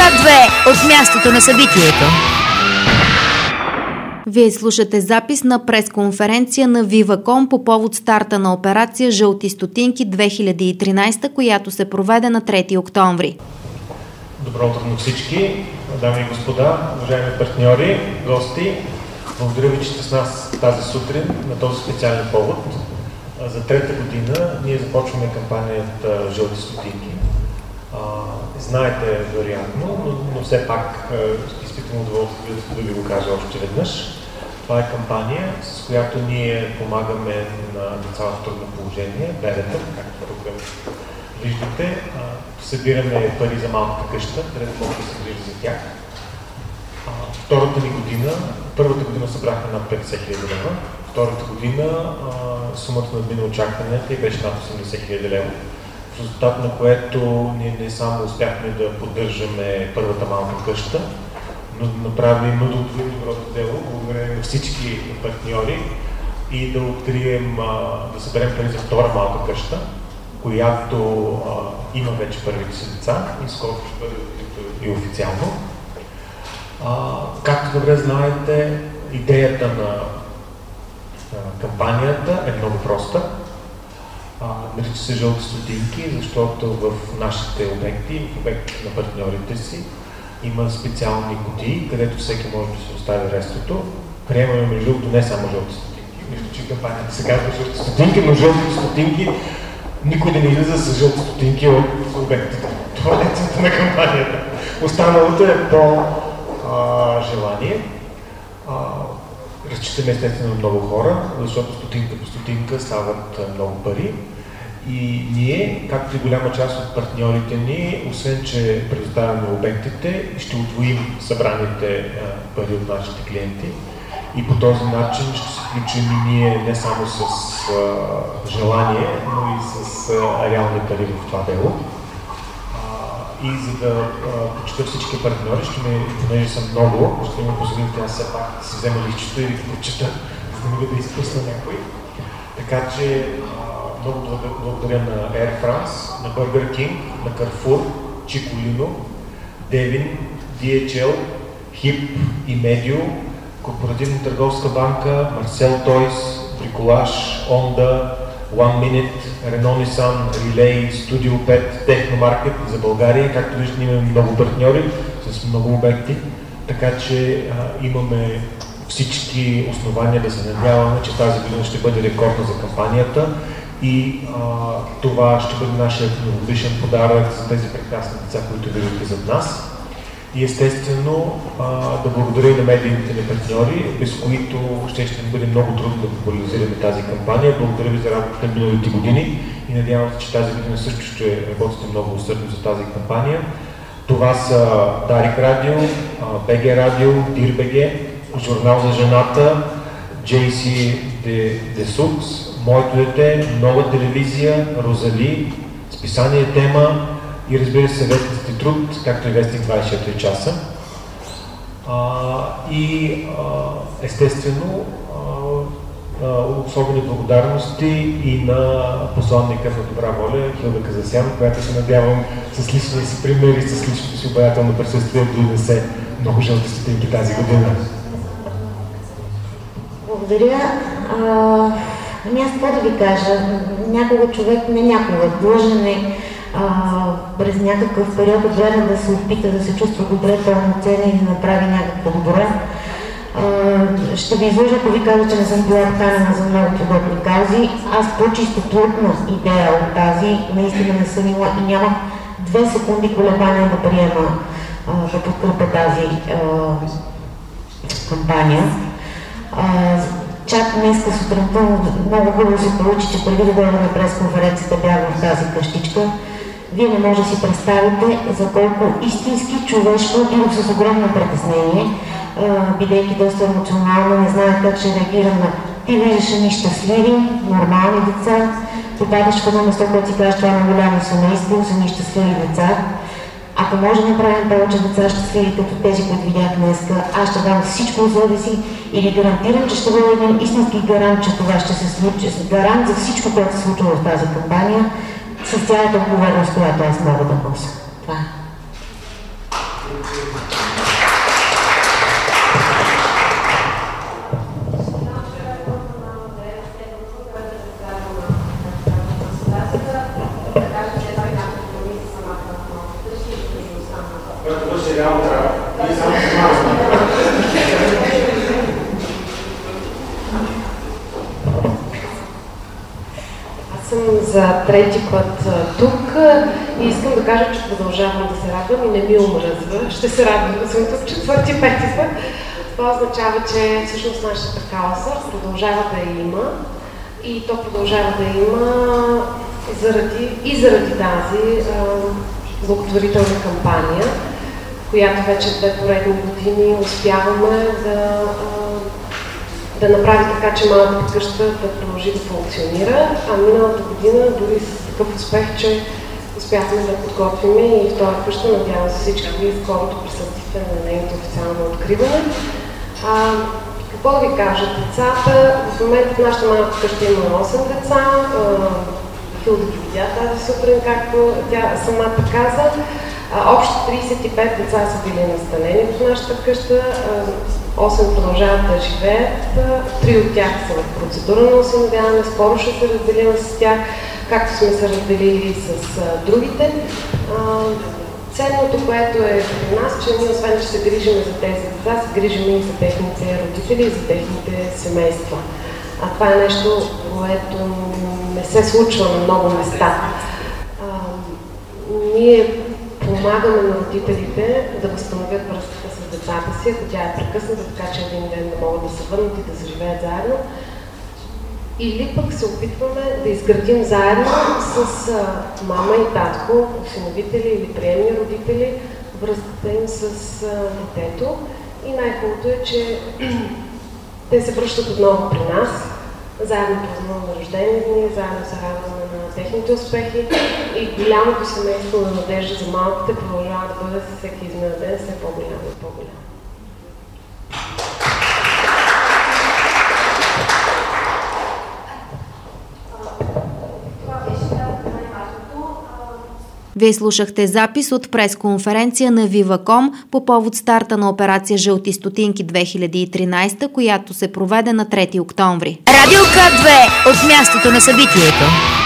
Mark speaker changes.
Speaker 1: Свят 2 от мястото на събитието. Вие слушате запис на пресконференция на Viva.com по повод старта на операция Жълти стотинки 2013, която се проведе на 3 октомври.
Speaker 2: Добро утро на всички, дами и господа, уважаеми партньори, гости. Благодаря ви, че сте с нас тази сутрин на този специален повод. За трета година ние започваме кампанията Жълти стотинки. Знаете вероятно, но все пак изпитвам удоволствие да ви го кажа още веднъж. Това е кампания, с която ние помагаме на деца в трудно положение, бедата, както тук виждате. Събираме пари за малката къща, където може да се грижи за тях. Втората ни година, първата година събрахме над 50 000 лева, втората година сумата надмина очакванията и беше над 80 000 лева. В резултат на което ние не само успяхме да поддържаме първата малка къща, но да направим доброто дело, благодарение на всички партньори и да открием, да съберем пари за втора малка къща, която има вече първите си деца и скоро ще бъде и официално. Както добре знаете, идеята на кампанията е много проста. Нарича се Жълти стотинки, защото в нашите обекти, в обектите на партньорите си, има специални кутии, където всеки може да се остави рестото. Приемаме между другото не само жълти стотинки, нищо, че кампанията се казва жълти стотинки, но жълти стотинки никой да не излиза с жълти стотинки от обектите. Това е целта на кампанията. Останалото е по желание. Разчитаме естествено много хора, защото стотинка по стотинка стават много пари. И ние, както и голяма част от партньорите ни, освен че предоставяме обектите, ще удвоим събраните пари от нашите клиенти. И по този начин ще се включим и ние не само с желание, но и с реални пари в това дело. И за да почета всички партньори, понеже са много, ще ми позволите аз все пак да си взема листчето и да ги прочета, за да мога да изпусна някой. Така че много благодаря на Air France, на Burger King, на Carrefour, Chicolino, Devin, DHL, HIP и Medio, Корпоративна търговска банка, Marcel Toys, Bricolage, Honda, One Minute, Renault Nissan, Relay, Studio 5, Техномаркет за България. Както виждате, имаме много партньори с много обекти, така че имаме всички основания да се надяваме, че тази година ще бъде рекордна за кампанията и това ще бъде нашия новогодишен подарък за тези прекрасни деца, които виждате зад нас. И естествено да благодаря и на медийните ни партньори, без които ще ни бъде много трудно да популяризираме тази кампания. Благодаря ви за работата на миналите години и надявам се, че тази година също ще работите много усърдно за тази кампания. Това са Дарик Радио, БГ Радио, Дир.бг, Журнал за жената, JC de Sux, Моето дете, Нова телевизия, Розали, списание Тема и разбира се съветът труд, както и вестник 24 часа. Естествено особени благодарности и на посланника на добра воля Хилда Казасян, която се надявам с личния си пример и с личното си обаятелно присъствие да донесе много жълти стотинки тази година.
Speaker 3: Благодаря. Аз какво да ви кажа, някога човек, не някога, длъжен е през някакъв период от време да се опита да се чувства добре, пълноценен и да направи някакво добро. Ще ви излъжа, ако ви кажа, че не съм била поканена за много подобни каузи. Аз по-чисто плътна идея от тази, наистина не съм имала и нямам 2 секунди колебания да приема да подкрепя тази кампания. Чак днеска сутринта много хубаво се получи, че преди да дойда на пресконференцията бях в тази къщичка. Вие не може да си представите за колко истински човешко и с огромно притеснение, бидейки доста емоционално, не знаех как ще реагирам на ти виждаш едни щастливи, нормални деца, попадаш в едно место, което си кажеш, това е голямо семейство, са ни щастливи деца. Ако може да направим повече деца щастливи, като тези, които видях днеска, аз ще дам всичко от себе си и ви гарантирам, че ще бъде един истински гарант, че това ще се случи. Гарант за всичко, което се случва в тази кампания, с цялата отговорност, която аз мога да нося. Това е.
Speaker 4: Аз съм за трети път тук и искам да кажа, че продължавам да се радвам и не ми омръзва. Ще се радвам да съм тук четвърти, пети път. Това означава, че всъщност нашата кауза продължава да я има и то продължава да има заради тази благотворителна кампания, която вече 2 поредни години успяваме да направи така, че малката къща да продължи да функционира, а миналата година дори с такъв успех, че успяхме да подготвим и втора къща. Надявам се всички вие скоро да присъствате на нейното официално откриване. Какво да ви кажа? Децата, в момента в нашата малка къща има 8 деца. Хилда ги видя тази сутрин, както тя самата каза. Общо 35 деца са били настанени в нашата къща, 8 продължават да живеят, 3 от тях са в процедура на осиновяване, скоро ще се разделим с тях, както сме се разделили с другите. Ценното, което е при нас, че ние освен, че се грижим за тези деца, се грижим и за техните родители и за техните семейства. А това е нещо, което не се случва на много места. Ние помагаме на родителите да възстановят връзката с децата си, ако тя е прекъсната, така че един ден да могат да се върнат и да заживеят заедно. Или пък се опитваме да изградим заедно с мама и татко, осиновители или приемни родители, връзката им с детето. И най-хубавото е, че те се връщат отново при нас, заедно празнуваме рождени дни, заедно се радваме на техните успехи и голямото семейство на надежда за малките продължава да бъде със всеки изминат ден все по-голямо и по-голямо.
Speaker 1: Вие слушахте запис от пресконференция на Viva.com по повод старта на операция Жълти стотинки 2013, която се проведе на 3 октомври.
Speaker 5: Радио К2 от мястото на събитието.